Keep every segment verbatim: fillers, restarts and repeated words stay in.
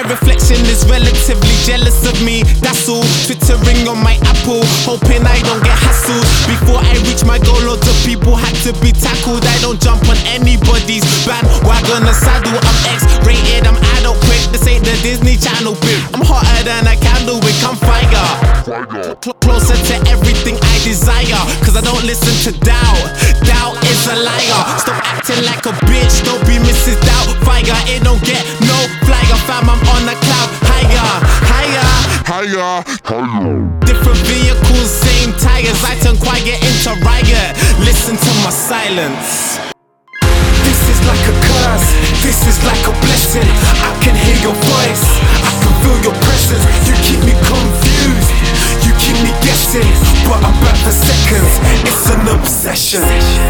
reflection is relatively jealous of me, that's all. Twittering on my Apple, hoping I don't get hassled. Before I reach my goal, loads of people had to be tackled. I don't jump on anybody's bandwagon or saddle. I'm X-rated, I'm adult quick. This ain't the Disney Channel bit. I'm hotter than a candle wick, I'm fire. Cl closer to everything I desire, cause I don't listen to doubt. Doubt is a liar. Stop acting like a bitch, don't be Missus Doubtfire. It don't get no flyer, fam, I'm on a cloud. Higher, higher, Higher, higher. different vehicles, same tires. I turn quiet into riot. Listen to my silence. This is like a curse, this is like a blessing. I can hear your voice, I can feel your presence. You keep me confused, you keep me guessing, but I'm back for seconds. It's an obsession,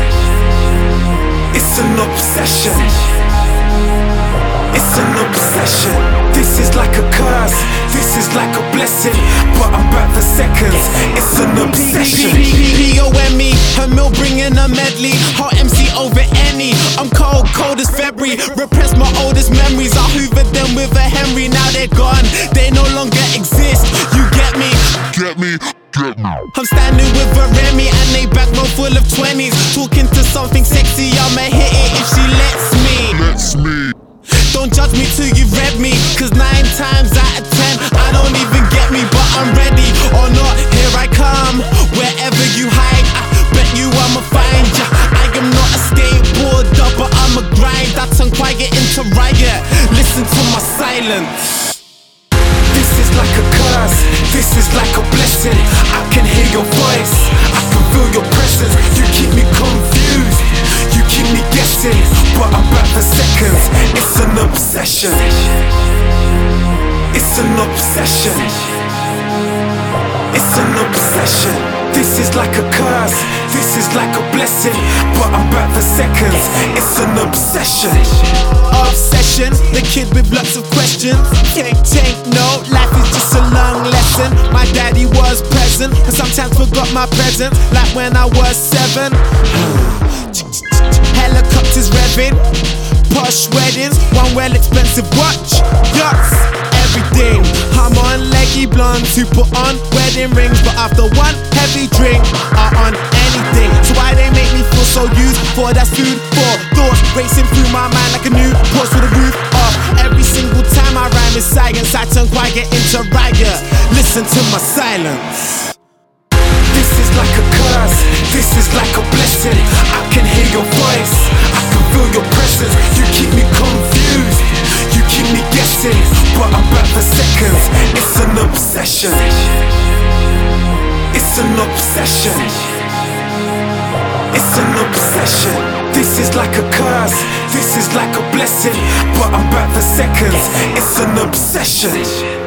it's an obsession, it's an obsession. This is like a curse, this is like a blessing, but I'm back for seconds. It's an obsession. P O M E, her mill bringing a medley. Hot M C over any. I'm cold, cold as February. Repress my oldest memories. I hoovered them with a Henry. Now they're gone, they no longer exist. You get me? Get me, get me. I'm standing with a Remy and a back row full of twenties. Talking to something sexy, I'ma hit it if she lets me. Let's me. Don't judge me till you've read me, cause nine times out of ten I don't even get me, but I'm ready or not, here I come. Wherever you hide, I bet you I'ma find ya. I am not a skateboarder, but I'm a grind. I turn quiet into riot. Listen to my silence. This is like a curse, this is like a blessing. I can hear your voice, I can feel your presence. You keep me confused, you keep me guessing, but I'm back for seconds. It's an obsession, it's an obsession, it's an obsession. This is like a curse, this is like a blessing, but I'm back for seconds. It's an obsession. Obsession, the kid with lots of questions. Can't take no, life is just a long lesson. My daddy was present, and sometimes forgot my present, like when I was seven. Helicopters revving, posh weddings, one well expensive watch, yachts, everything. I'm on leggy blondes who put on wedding rings, but after one heavy drink are on anything. So why they make me feel so used for that food for thoughts racing through my mind like a new Porsche with a roof off. Every single time I rhyme in science, I turn quiet into riot. Listen to my silence. This is like a curse, this is like a blessing. I can hear your voice, I can feel your presence. You keep me confused, you keep me guessing, but I'm back for seconds. It's an obsession, it's an obsession, it's an obsession. This is like a curse, this is like a blessing, but I'm back for seconds. It's an obsession.